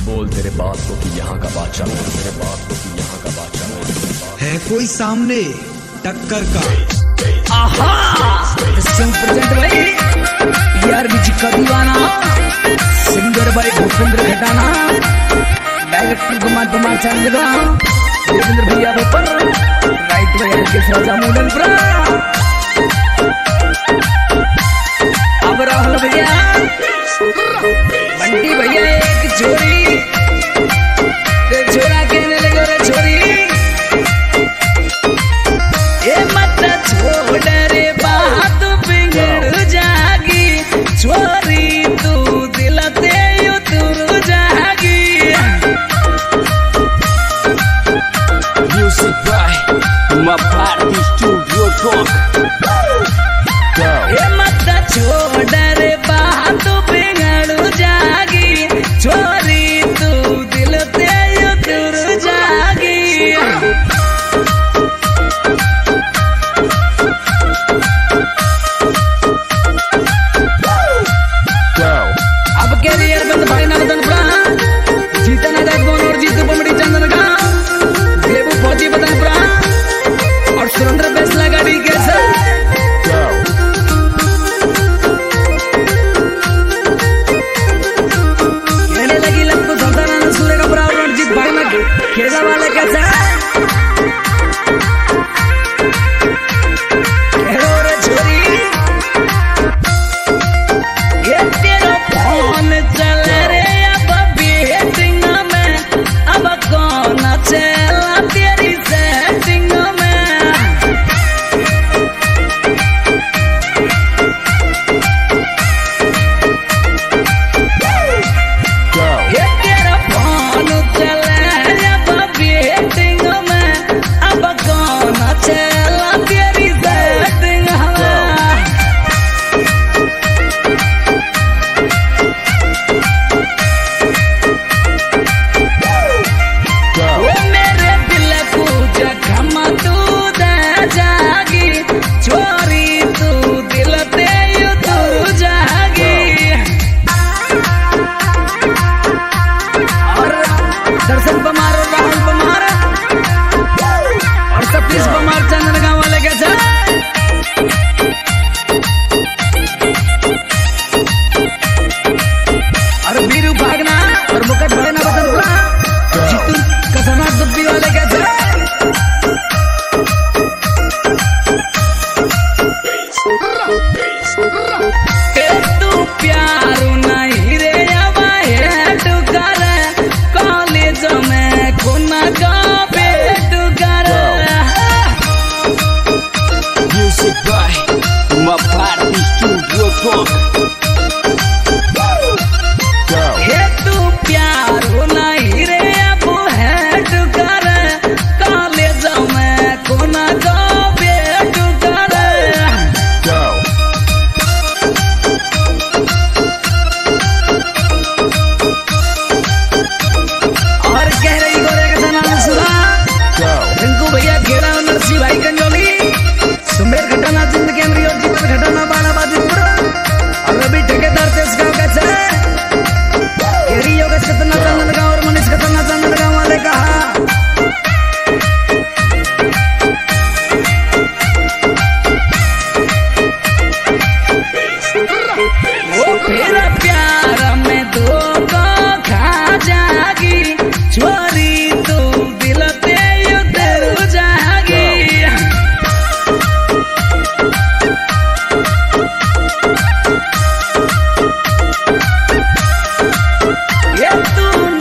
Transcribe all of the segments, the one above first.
बोल तेरे बाप को कि यहाँ का बादशाह मैं, तेरे बाप को कि यहाँ का बादशाह मैं। है कोई सामने टक्कर का? आहा प्रेजेंट भाई यार भी चिक्का दीवाना, सिंगर भाई भूपेंद्र खटाना, डायरेक्टर कुमार चंद्रा, देवेंद्र भैया ऊपर, राइट भाई के राजा मॉडल ब्रा। अब राहुल भैया बंटी भैया एक चोरी छोरा कहने लगे रे छोरी ये मत छोड़ रे बात बिगड़ जागी, छोरी तू दिल ते उतर जागी। Music by my party studio talk. ये मत छोड़ रे बात बिगड़ जागी, छोरी तू दिल ते उतर जागी। अब के लिए अरविंद भाई नर्दन पुरा, जीतन राजभवन और जीतू बमड़ी चंदन का, देवू फौजी बदनपुरा और सुरेंद्र फैसला गाड़ी के साथ कहने लगी लंबू सरदाराना सूर्य का पुरा और रणजीत भाई में खेला वाले के साथ तू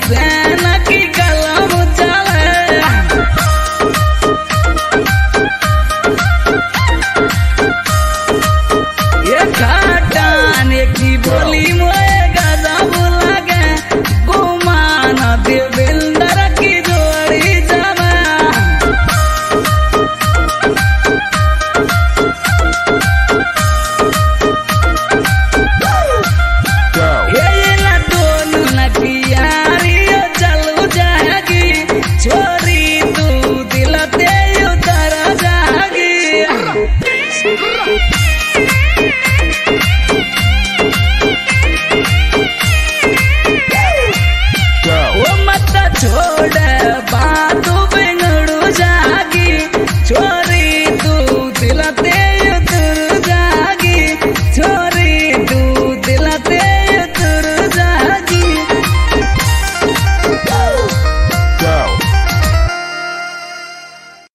सेना की